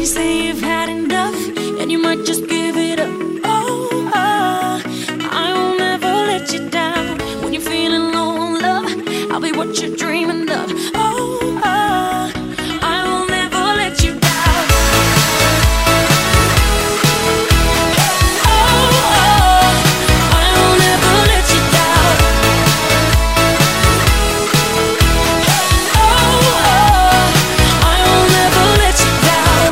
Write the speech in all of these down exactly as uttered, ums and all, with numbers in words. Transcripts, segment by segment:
you say you've had enough and you might just give it up. Oh, oh, I won't ever let you down. When you're feeling low on love, I'll be what you're dreaming of. Oh, oh, I will never let you down. Oh, oh, I will never let you down. Oh, oh, I will never let you down.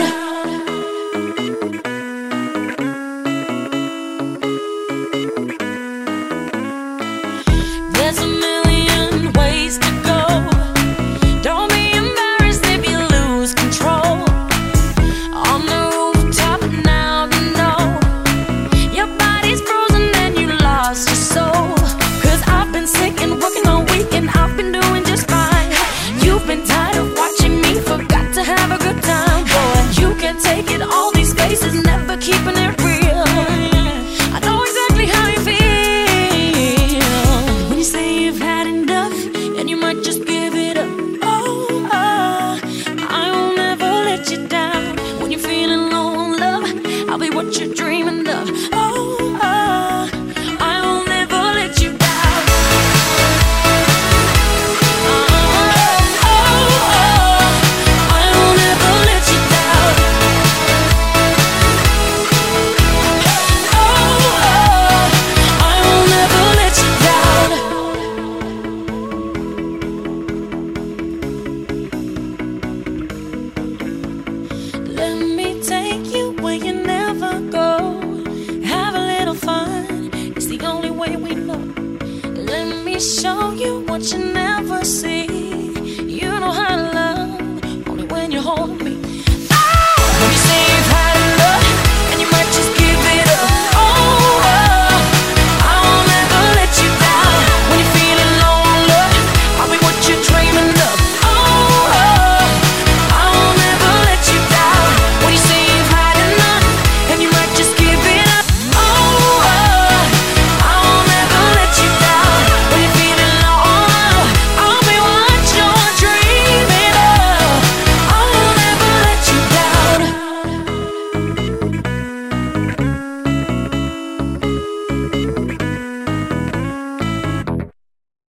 There's a million ways to go. Don't be embarrassed if you lose control. On the rooftop now, you know your body's frozen and you lost your soul. Cause I've been sick and working all week and I've been doing just fine. You've been tired of watching me, forgot to have a good time. Boy, you can't take it, all these faces never keeping it real. I know exactly how you feel when you say you've had enough and you might just give it up. Oh, oh, I will never let you down. When you're feeling low on love, I'll be what you're dreaming of. Oh, oh, I will never let you down. Oh, oh, I will never let you down. Oh, oh, I will never let you down. Let me take you where you never go. Have a little fun, it's the only way we know. Let me show you what you never see.